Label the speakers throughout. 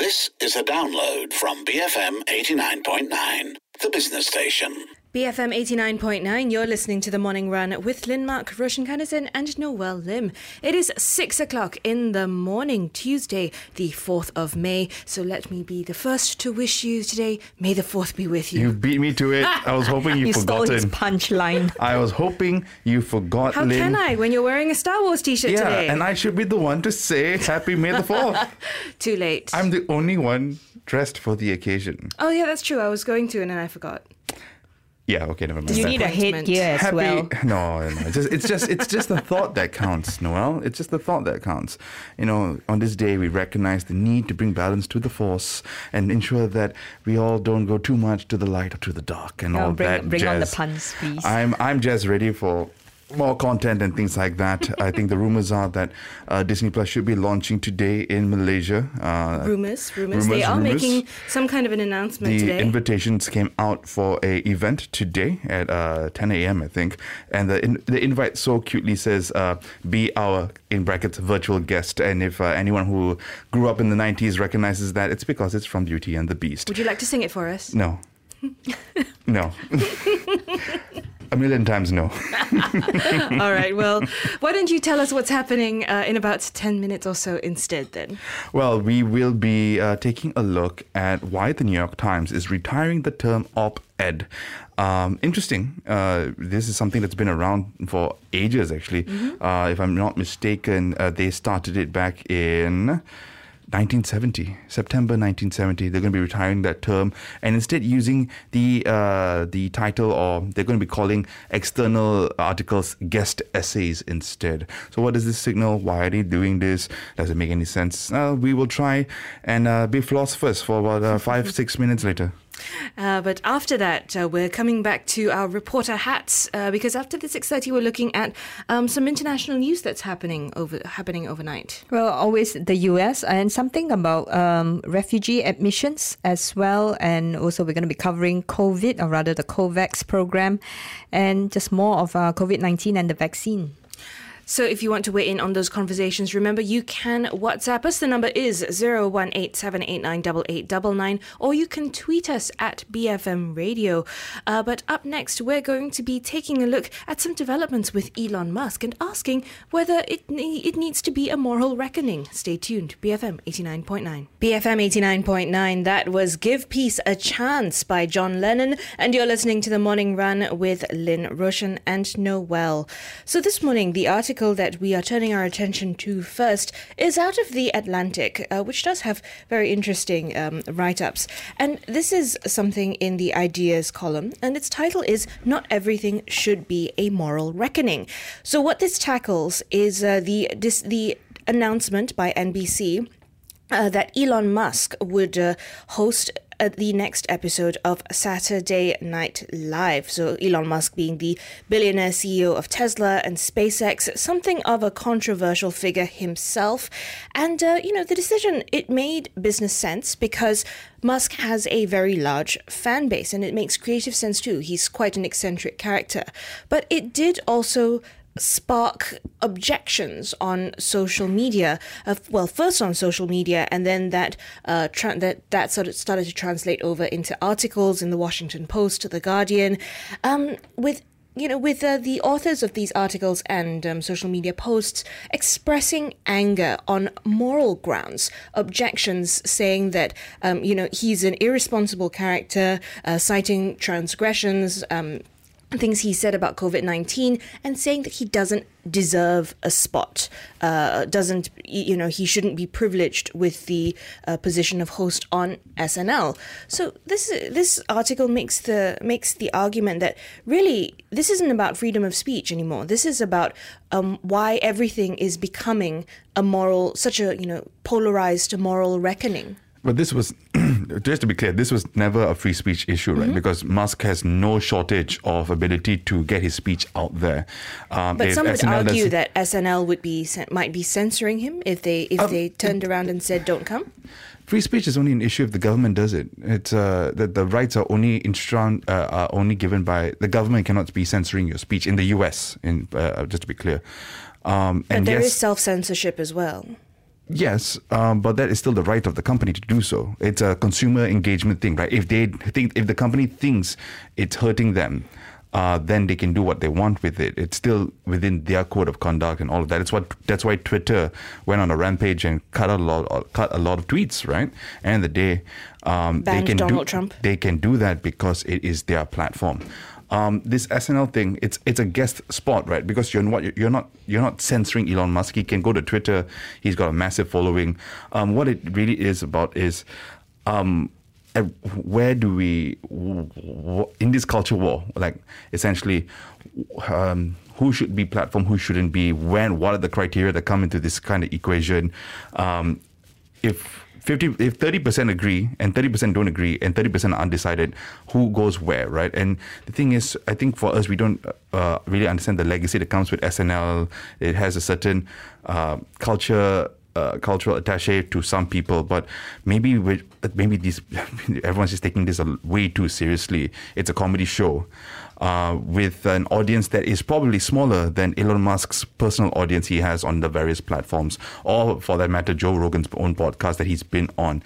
Speaker 1: This is a download from BFM 89.9, the business station.
Speaker 2: BFM 89.9, you're listening to The Morning Run with Lynn Mark, Roshan Kandison and Noel Lim. It is 6 o'clock in the morning, Tuesday, the 4th of May. So let me be the first to wish you today, may the 4th be with you.
Speaker 3: You beat me to it. I was hoping you forgot
Speaker 4: stole
Speaker 3: it.
Speaker 4: his punchline.
Speaker 3: I was hoping you forgot,
Speaker 2: How
Speaker 3: Lynn.
Speaker 2: can I when you're wearing a Star Wars t-shirt today?
Speaker 3: Yeah, and I should be the one to say Happy May the 4th.
Speaker 2: Too late.
Speaker 3: I'm the only one dressed for the occasion.
Speaker 2: Oh yeah, that's true. I was going to and then I forgot.
Speaker 3: Yeah, okay, never mind.
Speaker 4: You need a headgear as
Speaker 3: Happy,
Speaker 4: well.
Speaker 3: No. It's just the thought that counts, Noel. It's just the thought that counts. You know, on this day, we recognize the need to bring balance to the force and ensure that we all don't go too much to the light or to the dark and all that
Speaker 4: Bring on the
Speaker 3: jazz.
Speaker 4: puns, please.
Speaker 3: I'm just ready for more content and things like that. I think the rumors are that Disney Plus should be launching today in Malaysia.
Speaker 2: Rumors. They are making some kind of an announcement today.
Speaker 3: The invitations came out for a event today at 10 a.m. I think, and the invite so cutely says, "Be our," in brackets, virtual guest. And if anyone who grew up in the 90s recognizes that, it's because it's from Beauty and the Beast.
Speaker 2: Would you like to sing it for us?
Speaker 3: No. No. A million times no.
Speaker 2: All right, well, why don't you tell us what's happening in about 10 minutes or so instead then?
Speaker 3: Well, we will be taking a look at why the New York Times is retiring the term op-ed. Interesting. This is something that's been around for ages, actually. Mm-hmm. If I'm not mistaken, they started it back in 1970, September 1970. They're going to be retiring that term and instead using the title, or they're going to be calling external articles guest essays instead. So what does this signal? Why are they doing this? Does it make any sense? We will try and be philosophers for about 5-6 minutes later.
Speaker 2: But after that, we're coming back to our reporter hats because after the 6:30, we're looking at some international news that's happening overnight.
Speaker 4: Well, always the US and something about refugee admissions as well. And also we're going to be covering COVID, or rather the COVAX program, and just more of COVID-19 and the vaccine.
Speaker 2: So if you want to weigh in on those conversations, remember you can WhatsApp us. The number is 018-789-8899, or you can tweet us at BFM Radio. But up next, we're going to be taking a look at some developments with Elon Musk and asking whether it needs to be a moral reckoning. Stay tuned. BFM 89.9. BFM 89.9, that was Give Peace a Chance by John Lennon. And you're listening to The Morning Run with Lynn, Roshan and Noel. So this morning, the article that we are turning our attention to first is out of The Atlantic, which does have very interesting write-ups. And this is something in the Ideas column, and its title is Not Everything Should Be a Moral Reckoning. So what this tackles is the announcement by NBC that Elon Musk would host the next episode of Saturday Night Live. So Elon Musk being the billionaire CEO of Tesla and SpaceX, something of a controversial figure himself. And, the decision, it made business sense because Musk has a very large fan base and it makes creative sense too. He's quite an eccentric character. But it did also spark objections on social media. First on social media, and then that sort of started to translate over into articles in the Washington Post, The Guardian, with the authors of these articles and social media posts expressing anger on moral grounds, objections saying that, he's an irresponsible character, citing transgressions, things he said about COVID-19, and saying that he doesn't deserve a spot, he shouldn't be privileged with the position of host on SNL. So this article makes the argument that really this isn't about freedom of speech anymore. This is about why everything is becoming such a polarized moral reckoning.
Speaker 3: But this was, just to be clear, this was never a free speech issue, right? Mm-hmm. Because Musk has no shortage of ability to get his speech out there.
Speaker 2: But some would argue that SNL might be censoring him if they turned around and said, "Don't come."
Speaker 3: Free speech is only an issue if the government does it. It's the rights are only given by the government. Cannot be censoring your speech in the US. Just to be clear,
Speaker 2: but there is self-censorship as well.
Speaker 3: Yes, but that is still the right of the company to do so. It's a consumer engagement thing, right? If the company thinks it's hurting them, then they can do what they want with it. It's still within their code of conduct and all of that. That's why Twitter went on a rampage and cut a lot of tweets, right? And the day
Speaker 2: Banned Donald Trump.
Speaker 3: They can do that because it is their platform. This SNL thing, it's a guest spot, right? Because you're not censoring Elon Musk. He can go to Twitter. He's got a massive following. What it really is about is where do we, in this culture war, like essentially, who should be platform, who shouldn't be, when, what are the criteria that come into this kind of equation? If 30% agree and 30% don't agree and 30% are undecided, who goes where, right? And the thing is, I think for us, we don't really understand the legacy that comes with SNL. It has a certain cultural attaché to some people, but maybe everyone's just taking this way too seriously. It's a comedy show with an audience that is probably smaller than Elon Musk's personal audience he has on the various platforms, or for that matter, Joe Rogan's own podcast that he's been on.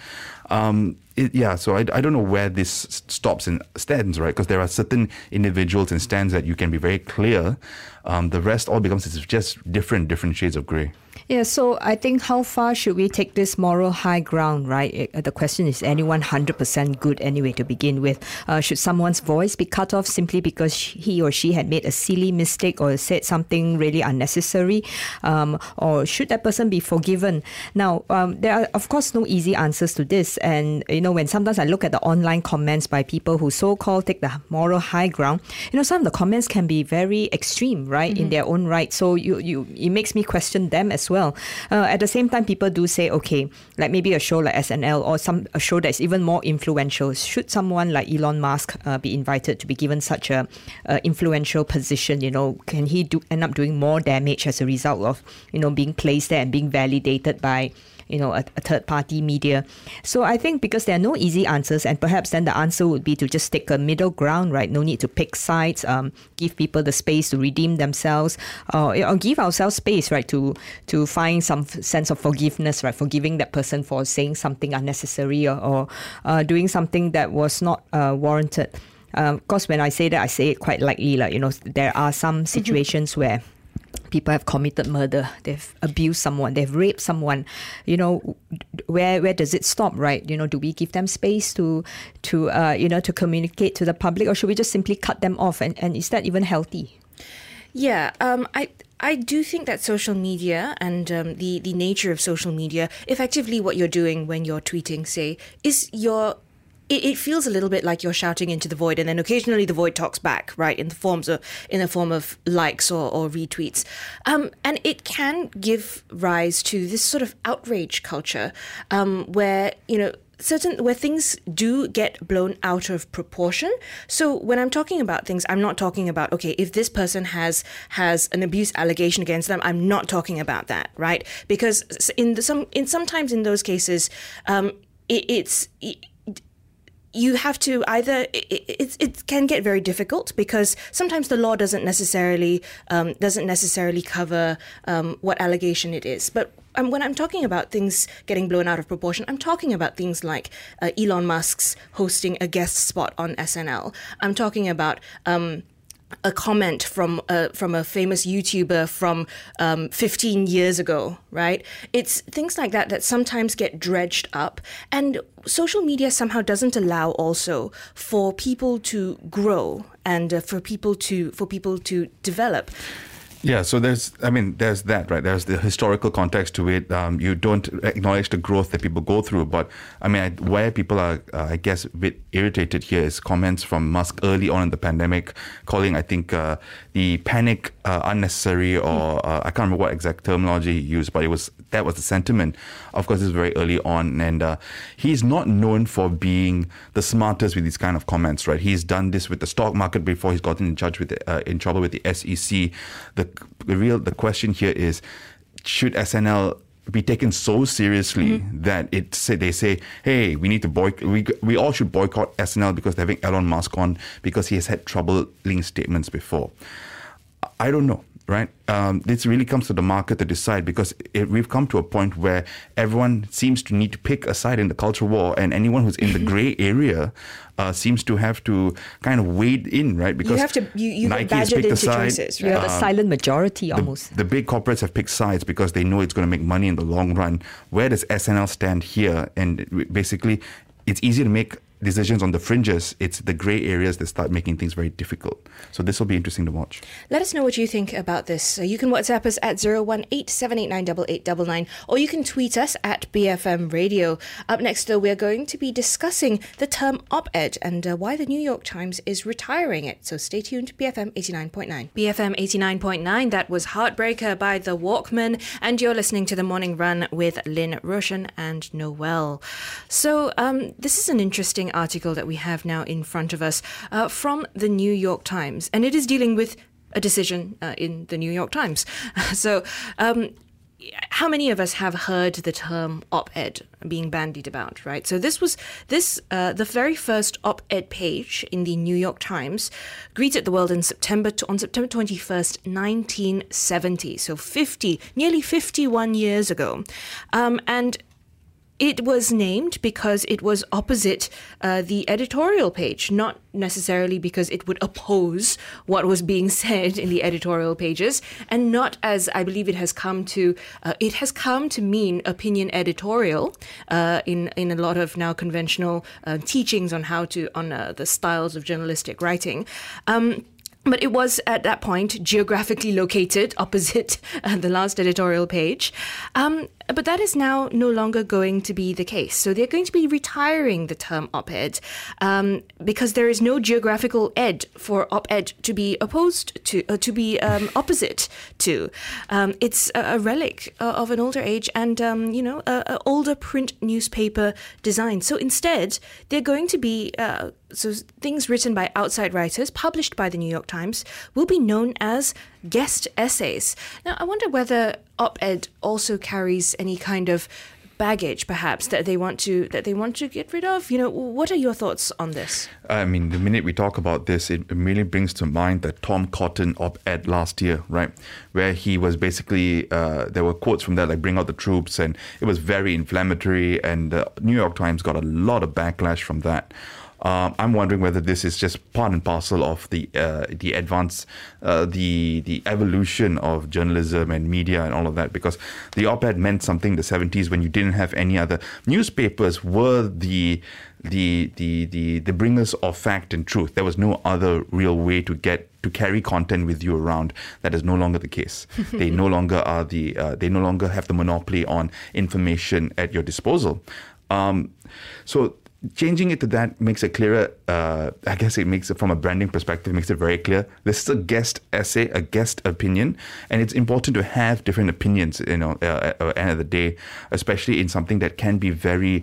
Speaker 3: So I don't know where this stops and stands, right? Because there are certain individuals and stands that you can be very clear. The rest all becomes just different shades of grey.
Speaker 4: Yeah, so I think how far should we take this moral high ground, right? The question is anyone 100% good anyway to begin with? Should someone's voice be cut off simply because he or she had made a silly mistake or said something really unnecessary? Or should that person be forgiven? Now, there are, of course, no easy answers to this. And, when sometimes I look at the online comments by people who so-called take the moral high ground, some of the comments can be very extreme, right, in their own right. So it makes me question them as well. At the same time, people do say, okay, like maybe a show like SNL or a show that's even more influential. Should someone like Elon Musk be invited to be given such a influential position? Can he end up doing more damage as a result of being placed there and being validated by a third-party media? So I think because there are no easy answers, and perhaps then the answer would be to just take a middle ground, right? No need to pick sides, give people the space to redeem themselves, or give ourselves space, right, to find some sense of forgiveness, right, forgiving that person for saying something unnecessary or doing something that was not warranted. Of course, when I say that, I say it quite lightly, there are some situations where people have committed murder, they've abused someone, they've raped someone. Where does it stop, right? Do we give them space to communicate to the public, or should we just simply cut them off? And is that even healthy?
Speaker 2: Yeah, I do think that social media and the nature of social media, effectively what you're doing when you're tweeting, say, is it feels a little bit like you're shouting into the void, and then occasionally the void talks back, right, in the form of likes or retweets. And it can give rise to this sort of outrage culture where, where things do get blown out of proportion. So when I'm talking about things, I'm not talking about, okay, if this person has an abuse allegation against them, I'm not talking about that, right? Because sometimes in those cases, you have to either, it can get very difficult because sometimes the law doesn't necessarily cover what allegation it is. But when I'm talking about things getting blown out of proportion, I'm talking about things like Elon Musk's hosting a guest spot on SNL. I'm talking about a comment from a famous YouTuber from 15 years ago, right? It's things like that sometimes get dredged up, and social media somehow doesn't allow also for people to grow and for people to develop.
Speaker 3: Yeah, so there's that, right? There's the historical context to it. You don't acknowledge the growth that people go through. But where people are, I guess, a bit irritated here is comments from Musk early on in the pandemic, calling, I think, the panic unnecessary, or I can't remember what exact terminology he used, but that was the sentiment. Of course, this is very early on, and he's not known for being the smartest with these kind of comments, right? He's done this with the stock market before. He's gotten in trouble with the SEC. The question here is, should SNL be taken so seriously that they say, hey, we need to we all should boycott SNL because they're having Elon Musk on because he has had troubling statements before? I don't know. Right? This really comes to the market to decide, because we've come to a point where everyone seems to need to pick a side in the culture war, and anyone who's in the grey area seems to have to kind of wade in, right? Because
Speaker 2: you
Speaker 3: Nike
Speaker 2: get
Speaker 3: has
Speaker 2: badgered
Speaker 3: picked a
Speaker 2: into
Speaker 3: side.
Speaker 2: choices,
Speaker 4: You're
Speaker 2: right?
Speaker 4: the silent majority almost.
Speaker 3: The big corporates have picked sides because they know it's going to make money in the long run. Where does SNL stand here? And basically, it's easy to make decisions on the fringes. It's the grey areas that start making things very difficult. So this will be interesting to watch.
Speaker 2: Let us know what you think about this. You can WhatsApp us at 018-789-8899, or you can tweet us at BFM Radio. Up next, though, we're going to be discussing the term op-ed and why the New York Times is retiring it. So stay tuned, BFM 89.9. BFM 89.9, that was Heartbreaker by The Walkmen, and you're listening to The Morning Run with Lynn Roshan and Noel. So this is an interesting article that we have now in front of us from the New York Times, and it is dealing with a decision in the New York Times. So how many of us have heard the term op-ed being bandied about, right? So this was the very first op-ed page in the New York Times greeted the world on September 21st, 1970, so nearly 51 years ago. And it was named because it was opposite the editorial page, not necessarily because it would oppose what was being said in the editorial pages, and not, as I believe it has come to mean opinion editorial in a lot of now conventional teachings on the styles of journalistic writing. But it was at that point geographically located opposite the last editorial page. But that is now no longer going to be the case. So they're going to be retiring the term op-ed because there is no geographical ed for op-ed to be opposed to, opposite to. It's a relic of an older age and, an older print newspaper design. So instead, they're going to be so things written by outside writers, published by the New York Times, will be known as guest essays. Now, I wonder whether op-ed also carries any kind of baggage, perhaps, that they want to get rid of. What are your thoughts on this?
Speaker 3: I mean, the minute we talk about this, it immediately brings to mind the Tom Cotton op-ed last year, right? Where he was basically, there were quotes from that, like "bring out the troops," and it was very inflammatory, and the New York Times got a lot of backlash from that. I'm wondering whether this is just part and parcel of the advance, the evolution of journalism and media and all of that, because the op-ed meant something in the 70s when you didn't have any other. Newspapers were the bringers of fact and truth. There was no other real way to carry content with you around. That is no longer the case. They no longer are they no longer have the monopoly on information at your disposal. So changing it to that makes it clearer. I guess it makes it, from a branding perspective, makes it very clear. This is a guest essay, a guest opinion, and it's important to have different opinions, at the end of the day, especially in something that can be very,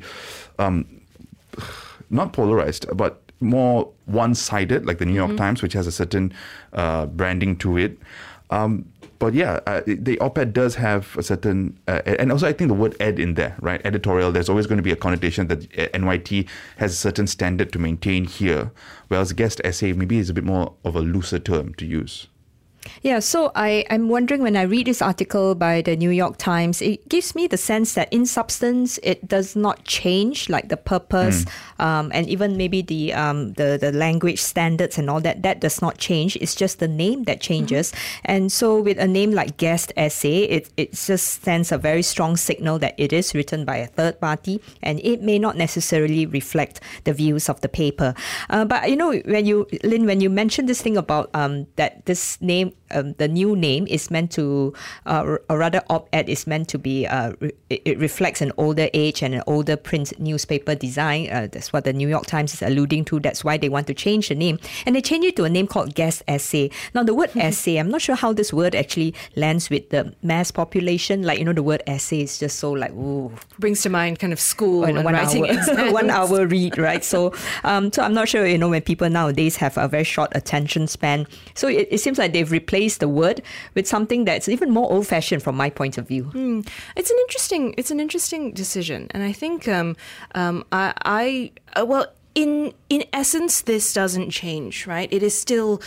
Speaker 3: not polarized, but more one-sided, like the New York Times, which has a certain branding to it. But yeah, the op-ed does have a certain, and also I think the word ed in there, right? Editorial, there's always going to be a connotation that NYT has a certain standard to maintain here, whereas guest essay maybe is a bit more of a looser term to use.
Speaker 4: Yeah, so I'm wondering, when I read this article by the New York Times, it gives me the sense that in substance it does not change, like the purpose and even maybe the language standards and all that. That does not change. It's just the name that changes. And so with a name like guest essay, it just sends a very strong signal that it is written by a third party, and it may not necessarily reflect the views of the paper. But when you mentioned this thing about that this name, the new name is meant to, or rather op-ed is meant to be, it reflects an older age and an older print newspaper design. That's what the New York Times is alluding to. That's why they want to change the name. And they change it to a name called guest essay. Now, the word essay, I'm not sure how this word actually lands with the mass population. Like, the word essay is just so like, ooh.
Speaker 2: Brings to mind kind of school and writing
Speaker 4: exams. 1 hour read, right? So I'm not sure, when people nowadays have a very short attention span. So it seems like they've replaced the word with something that's even more old-fashioned from my point of view.
Speaker 2: It's an interesting decision, and I think in essence, this doesn't change, right? It is still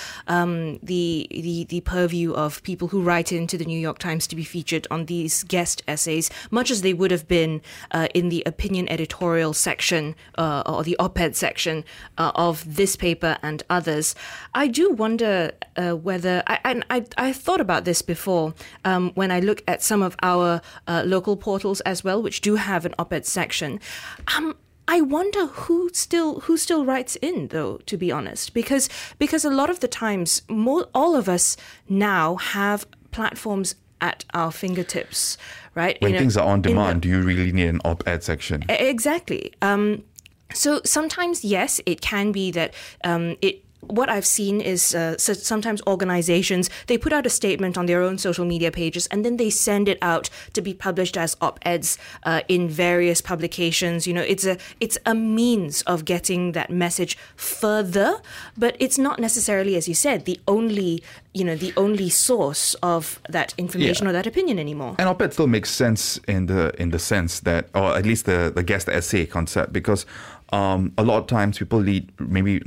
Speaker 2: the purview of people who write into the New York Times to be featured on these guest essays, much as they would have been in the opinion editorial section or the op-ed section of this paper and others. I do wonder whether I thought about this before when I look at some of our local portals as well, which do have an op-ed section. I wonder who still writes in, though, to be honest, because a lot of the times, all of us now have platforms at our fingertips, right?
Speaker 3: When things are on demand, do you really need an op-ed section?
Speaker 2: Exactly. So sometimes, yes, it can be that what I've seen is sometimes organizations, they put out a statement on their own social media pages and then they send it out to be published as op-eds in various publications. It's a means of getting that message further, but it's not necessarily, as you said, the only source of that information or that opinion anymore.
Speaker 3: And op-ed still makes sense in the sense that, or at least the guest essay concept, because a lot of times people read maybe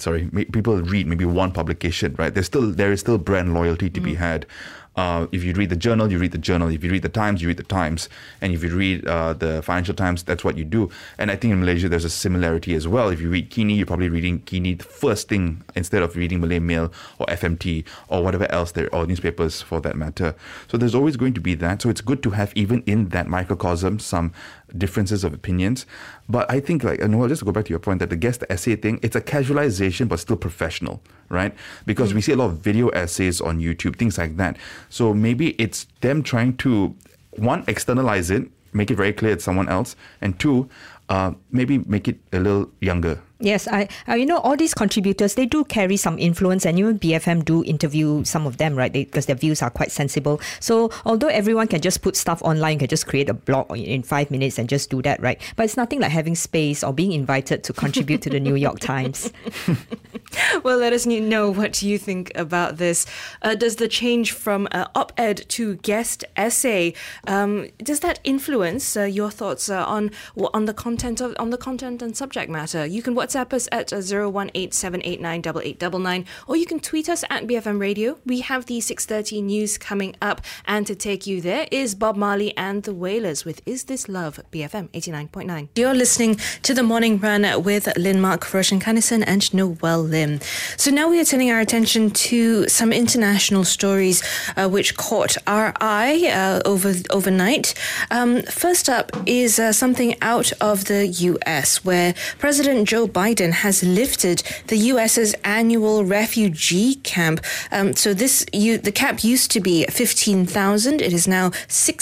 Speaker 3: one publication, right? There is still brand loyalty to be had. If you read the Journal, you read the Journal. If you read the Times, you read the Times. And if you read the Financial Times, that's what you do. And I think in Malaysia, there's a similarity as well. If you read Kini, you're probably reading Kini the first thing instead of reading Malay Mail or FMT or whatever else there, or newspapers for that matter. So there's always going to be that. So it's good to have, even in that microcosm, some differences of opinions. But I think, Noel, just to go back to your point, that the guest essay thing, it's a casualization, but still professional, right? Because we see a lot of video essays on YouTube, things like that. So maybe it's them trying to, one, externalize it, make it very clear it's someone else, and two, maybe make it a little younger.
Speaker 4: Yes, all these contributors, they do carry some influence, and even BFM do interview some of them, right? Because their views are quite sensible. So although everyone can just put stuff online, can just create a blog in 5 minutes and just do that, right? But it's nothing like having space or being invited to contribute to the New York Times.
Speaker 2: Well, let us know what you think about this. Does the change from op-ed to guest essay, does that influence your thoughts on the content and subject matter? You can WhatsApp us at 018-789-8899, or you can tweet us at BFM Radio. We have the 6:30 news coming up, and to take you there is Bob Marley and the Wailers with Is This Love, BFM 89.9. You're listening to The Morning Run with Lynn Mark, Roshan Kannison and Noel Lim. So now we are turning our attention to some international stories which caught our eye overnight. First up is something out of the US, where President Joe Biden has lifted the US's annual refugee camp. So the cap used to be 15,000. It is now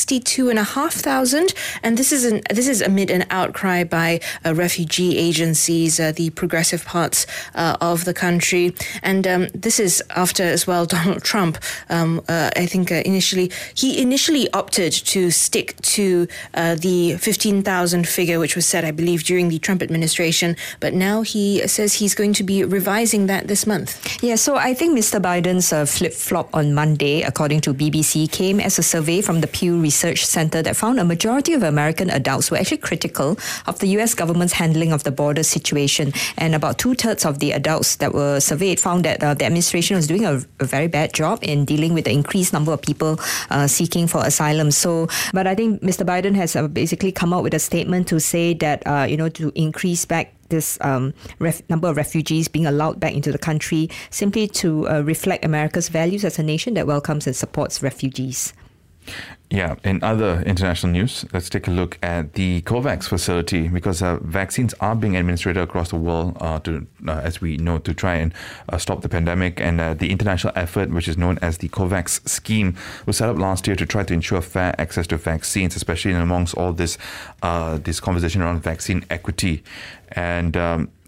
Speaker 2: 62,500, and this is amid an outcry by refugee agencies, the progressive parts of the country, and this is after as well Donald Trump. I think initially opted to stick to the 15,000 figure, which was set, I believe, during the Trump administration, but now he says he's going to be revising that this month.
Speaker 4: Yeah, so I think Mr. Biden's flip-flop on Monday, according to BBC, came as a survey from the Pew Research Center that found a majority of American adults were actually critical of the US government's handling of the border situation. And about 2/3 of the adults that were surveyed found that the administration was doing a very bad job in dealing with the increased number of people seeking for asylum. But I think Mr. Biden has basically come out with a statement to say that, to increase back this number of refugees being allowed back into the country, simply to reflect America's values as a nation that welcomes and supports refugees.
Speaker 3: Yeah, in other international news, let's take a look at the COVAX facility, because vaccines are being administered across the world as we know, to try and stop the pandemic. And the international effort, which is known as the COVAX scheme, was set up last year to try to ensure fair access to vaccines, especially amongst all this conversation around vaccine equity. And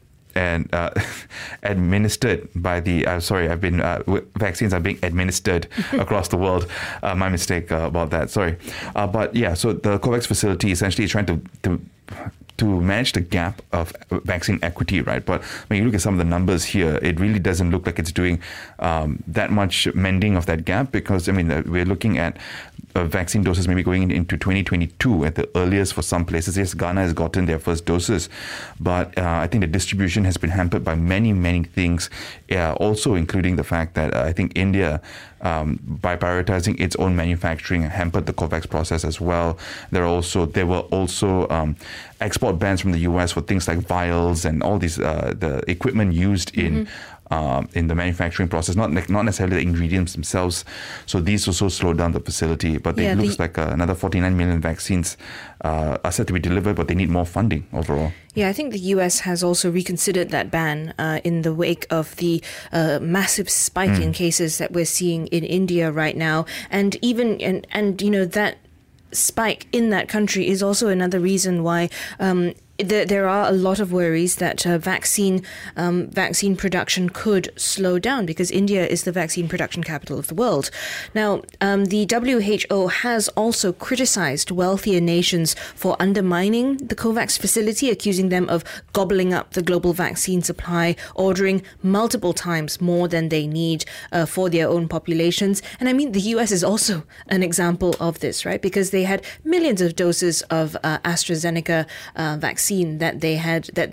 Speaker 3: administered by the vaccines are being administered across the world. My mistake about that. Sorry, but yeah. So the COVAX facility essentially is trying to to manage the gap of vaccine equity, right? But when you look at some of the numbers here, it really doesn't look like it's doing that much mending of that gap, because, I mean, we're looking at vaccine doses maybe going into 2022 at the earliest for some places. Yes, Ghana has gotten their first doses, but I think the distribution has been hampered by many, many things, also including the fact that I think India, by prioritizing its own manufacturing, hampered the COVAX process as well. There were also export bans from the US for things like vials and all these the equipment used in the manufacturing process, not necessarily the ingredients themselves. So these also slowed down the facility. But it looks like another 49 million vaccines are set to be delivered, but they need more funding overall.
Speaker 2: Yeah, I think the US has also reconsidered that ban in the wake of the massive spike in cases that we're seeing in India right now. And even, and you know, that spike in that country is also another reason why there are a lot of worries that vaccine production could slow down, because India is the vaccine production capital of the world. Now, the WHO has also criticized wealthier nations for undermining the COVAX facility, accusing them of gobbling up the global vaccine supply, ordering multiple times more than they need for their own populations. And I mean, the US is also an example of this, right? Because they had millions of doses of AstraZeneca vaccine that they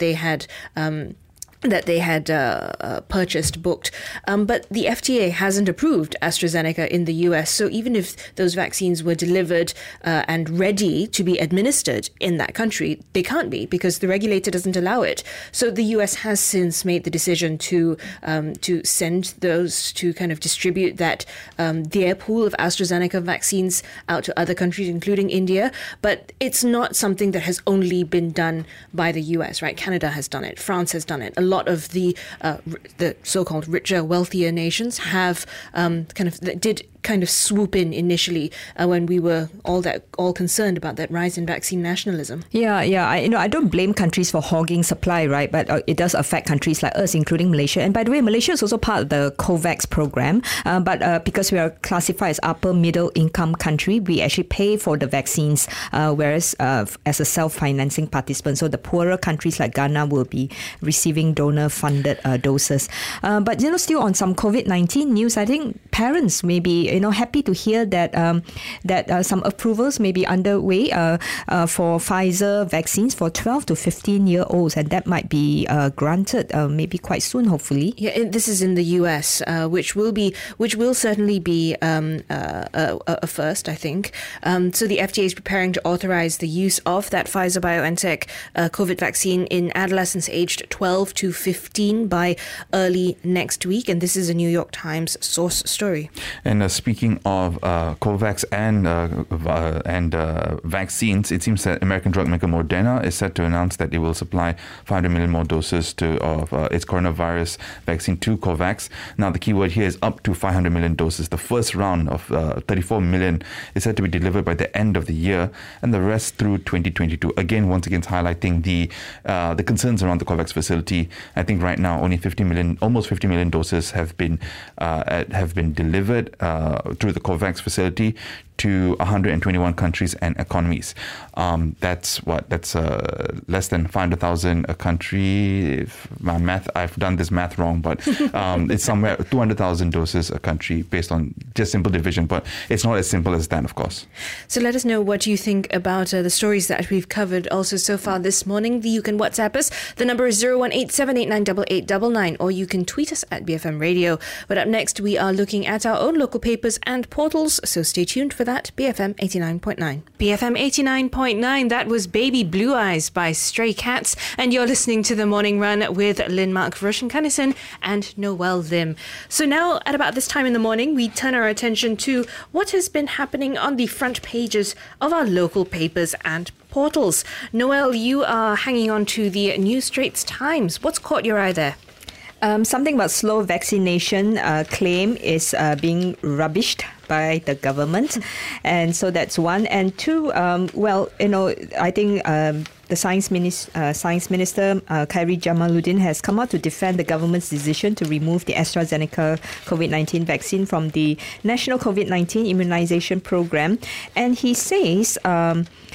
Speaker 2: had purchased, booked. But the FDA hasn't approved AstraZeneca in the US. So even if those vaccines were delivered and ready to be administered in that country, they can't be, because the regulator doesn't allow it. So the US has since made the decision to send those, to kind of distribute that their pool of AstraZeneca vaccines out to other countries, including India. But it's not something that has only been done by the US, right? Canada has done it. France has done it. A lot of the so-called richer, wealthier nations have kind of swoop in initially when we were all concerned about that rise in vaccine nationalism.
Speaker 4: I don't blame countries for hogging supply, right? But it does affect countries like us, including Malaysia. And by the way, Malaysia is also part of the COVAX program. But because we are classified as upper middle income country, we actually pay for the vaccines, whereas as a self-financing participant. So the poorer countries like Ghana will be receiving donor-funded doses. But still on some COVID-19 news, I think parents may be happy to hear that some approvals may be underway for Pfizer vaccines for 12 to 15-year-olds, and that might be granted maybe quite soon, hopefully.
Speaker 2: Yeah, this is in the US, which will certainly be a first, I think. So the FDA is preparing to authorize the use of that Pfizer-BioNTech COVID vaccine in adolescents aged 12 to 15 by early next week, and this is a New York Times source story.
Speaker 3: And speaking of COVAX and vaccines, it seems that American drug maker Moderna is set to announce that it will supply 500 million more doses of its coronavirus vaccine to COVAX. Now, the key word here is up to 500 million doses. The first round of 34 million is set to be delivered by the end of the year, and the rest through 2022. Once again, highlighting the concerns around the COVAX facility. I think right now only almost 50 million doses have been delivered through the COVAX facility to 121 countries and economies. That's less than 500,000 a country. If I've done this math wrong, but it's somewhere 200,000 doses a country based on just simple division. But it's not as simple as that, of course.
Speaker 2: So let us know what you think about the stories that we've covered also so far this morning. You can WhatsApp us. The number is 018-789-8899, or you can tweet us at BFM Radio. But up next, we are looking at our own local papers and portals, so stay tuned for that. BFM 89.9. BFM 89.9, that was Baby Blue Eyes by Stray Cats, and you're listening to The Morning Run with Lynn Mark, Roshan Kannison and Noel Lim. So now, at about this time in the morning, we turn our attention to what has been happening on the front pages of our local papers and portals. Noel, you are hanging on to the New Straits Times. What's caught your eye there?
Speaker 4: Something about slow vaccination claim is being rubbished by the government. And so that's one. And two, I think the Science Minister, Khairi Jamaluddin, has come out to defend the government's decision to remove the AstraZeneca COVID-19 vaccine from the National COVID-19 Immunization Program. And he says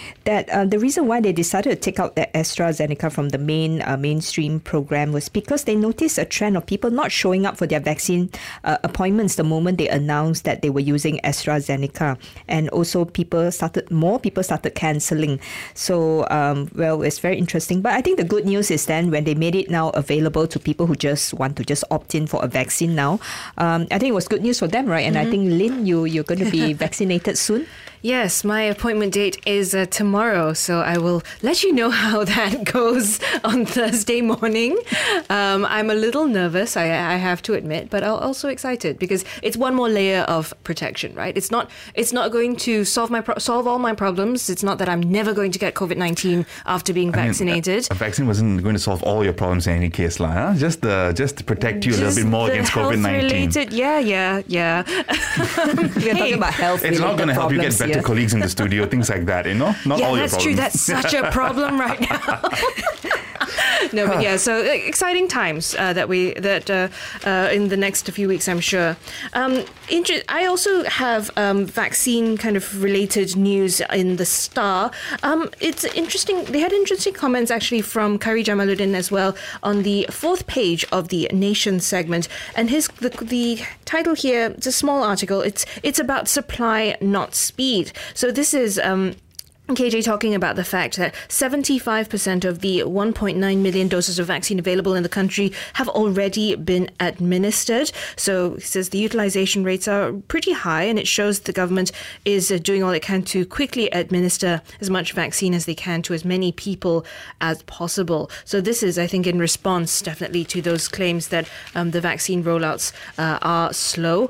Speaker 4: that the reason why they decided to take out the AstraZeneca from the mainstream program was because they noticed a trend of people not showing up for their vaccine appointments the moment they announced that they were using AstraZeneca, and also more people started cancelling. So it's very interesting. But I think the good news is then when they made it now available to people who just want to just opt in for a vaccine now, I think it was good news for them, right? And I think Lynn, you're going to be vaccinated soon.
Speaker 2: Yes, my appointment date is tomorrow, so I will let you know how that goes on Thursday morning. I'm a little nervous, I have to admit, but I'm also excited because it's one more layer of protection, right? It's not going to solve all my problems. It's not that I'm never going to get COVID-19 after being vaccinated.
Speaker 3: A vaccine wasn't going to solve all your problems in any case, lah. Just to protect you a little bit more against COVID-19.
Speaker 2: Yeah.
Speaker 4: We're talking about health.
Speaker 3: It's not going to help you get better colleagues in the studio, things like that, Not all your problems.
Speaker 2: That's true. That's such a problem right now. No, but yeah, so exciting times in the next few weeks, I'm sure. I also have vaccine kind of related news in the Star. It's interesting. They had interesting comments actually from Kari Jamaluddin as well on the 4th page of the Nation segment, and the title here. It's a small article. It's about supply, not speed. So this is. KJ talking about the fact that 75% of the 1.9 million doses of vaccine available in the country have already been administered. So he says the utilization rates are pretty high, and it shows the government is doing all it can to quickly administer as much vaccine as they can to as many people as possible. So this is, I think, in response definitely to those claims that the vaccine rollouts are slow.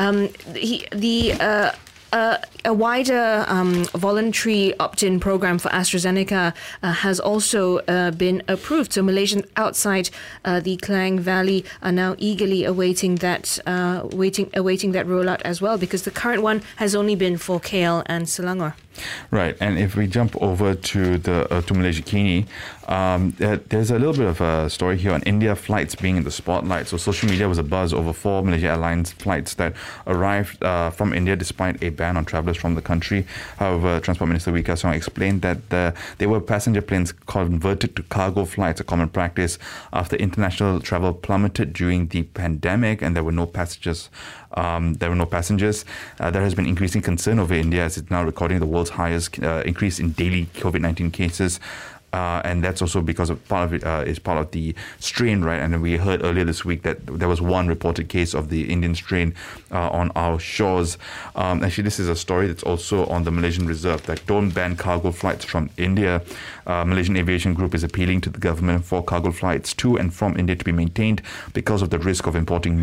Speaker 2: A wider voluntary opt-in program for AstraZeneca has also been approved. So Malaysians outside the Klang Valley are now eagerly awaiting that rollout as well, because the current one has only been for KL and Selangor.
Speaker 3: Right, and if we jump over to Malaysia Kini, there's a little bit of a story here on India flights being in the spotlight. So social media was abuzz over 4 Malaysia Airlines flights that arrived from India despite a ban on travellers from the country. However, Transport Minister Wee Ka Siong explained that they were passenger planes converted to cargo flights, a common practice after international travel plummeted during the pandemic, and there were no passengers. There has been increasing concern over India as it's now recording the world's highest increase in daily COVID-19 cases. And that's also because of part of the strain, right? And we heard earlier this week that there was one reported case of the Indian strain on our shores. Actually, this is a story that's also on the Malaysian Reserve, that don't ban cargo flights from India. Malaysian Aviation Group is appealing to the government for cargo flights to and from India to be maintained because of the risk of importing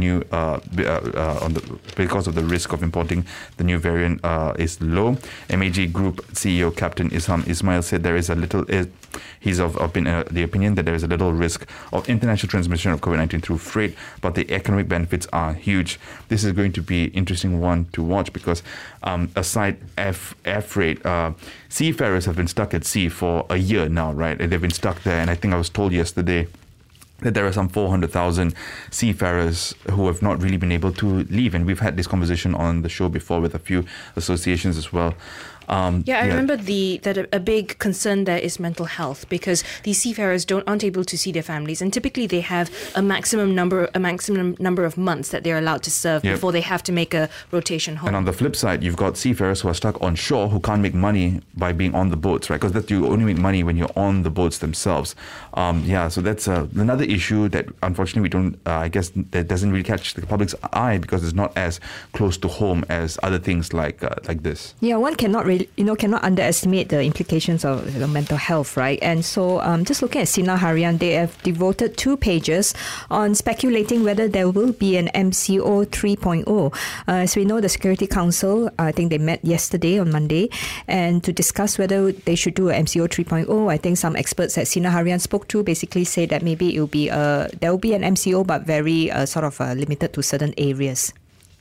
Speaker 3: the new variant is low. MAG Group CEO Captain Isham Ismail said there is a little. He's of the opinion that there is a little risk of international transmission of COVID-19 through freight, but the economic benefits are huge. This is going to be an interesting one to watch because aside air freight, seafarers have been stuck at sea for a year now, right? They've been stuck there, and I think I was told yesterday that there are some 400,000 seafarers who have not really been able to leave. And we've had this conversation on the show before with a few associations as well.
Speaker 2: I remember that a big concern there is mental health, because these seafarers aren't able to see their families, and typically they have a maximum number of months that they're allowed to serve before they have to make a rotation home.
Speaker 3: And on the flip side, you've got seafarers who are stuck on shore who can't make money by being on the boats, right? Because you only make money when you're on the boats themselves. So that's another issue that unfortunately we don't. I guess that doesn't really catch the public's eye because it's not as close to home as other things like this.
Speaker 4: Yeah, one cannot underestimate the implications of mental health, right? And so just looking at Sinar Harian, they have devoted 2 pages on speculating whether there will be an MCO 3.0. As we know, the Security Council, I think they met yesterday on Monday, and to discuss whether they should do an MCO 3.0. I think some experts that Sinar Harian spoke to basically say that maybe there will be an MCO, but very limited to certain areas.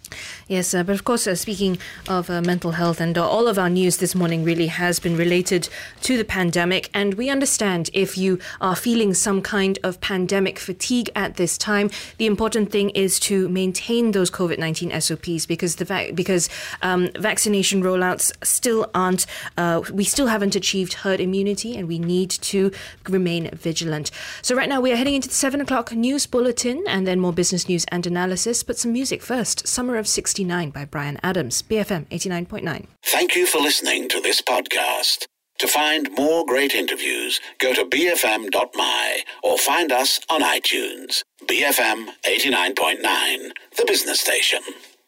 Speaker 2: Yes, but of course, speaking of mental health, and all of our news this morning really has been related to the pandemic. And we understand if you are feeling some kind of pandemic fatigue at this time, the important thing is to maintain those COVID-19 SOPs because vaccination rollouts still aren't, we still haven't achieved herd immunity, and we need to remain vigilant. So right now we are heading into the 7 o'clock news bulletin and then more business news and analysis. But some music first. Summer of 69 by Bryan Adams, BFM 89.9.
Speaker 1: Thank you for listening to this podcast. To find more great interviews, go to bfm.my or find us on iTunes. BFM 89.9, the business station.